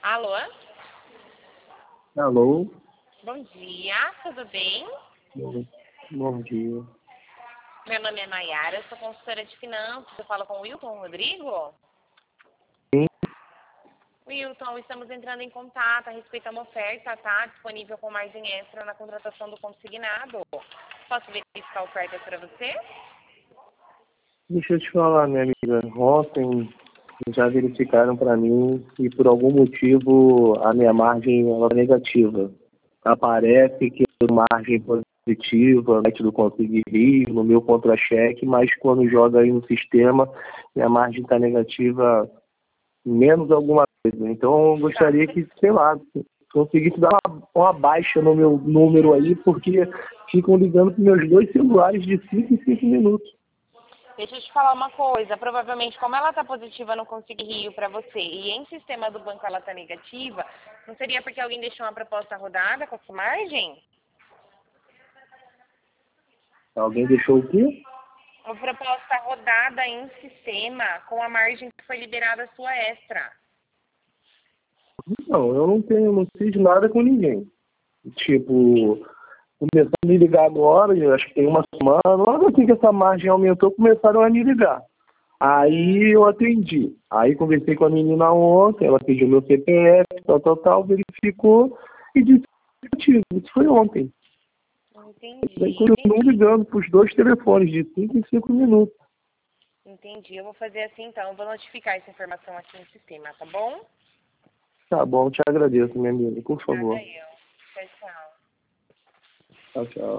Alô? Alô? Bom dia, tudo bem? Bom dia. Meu nome é Nayara, eu sou consultora de finanças. Eu falo com o Wilton Rodrigo? Sim. Wilton, estamos entrando em contato a respeito de uma oferta, tá? Disponível com margem extra na contratação do consignado. Posso verificar a oferta para você? Deixa eu te falar, minha amiga. Ontem já verificaram para mim e por algum motivo a minha margem ela é negativa. Aparece que é margem positiva, método conseguir rir no meu contra-cheque, mas quando joga aí no sistema, minha margem está negativa menos alguma coisa. Então eu gostaria que, sei lá, conseguisse dar uma baixa no meu número aí, porque ficam ligando para meus dois celulares de 5 em 5 minutos. Deixa eu te falar uma coisa. Provavelmente, como ela está positiva no Consigue Rio para você e em sistema do banco ela está negativa, não seria porque alguém deixou uma proposta rodada com essa margem? Alguém deixou o quê? Uma proposta rodada em sistema com a margem que foi liberada sua extra. Não, eu não fiz nada com ninguém. Tipo, começaram a me ligar agora, eu acho que tem uma semana, logo assim que essa margem aumentou, começaram a me ligar. Aí eu atendi. Aí conversei com a menina ontem, ela pediu meu CPF, tal, verificou e disse positivo. Isso foi ontem. Daí continuam Entendi. ligando para os dois telefones de 5 em 5 minutos. Entendi. Eu vou fazer assim então. Eu vou notificar essa informação aqui no sistema, tá bom? Tá bom, te agradeço, minha amiga, por Nada favor. eu. Tchau, tchau. Tchau, tchau.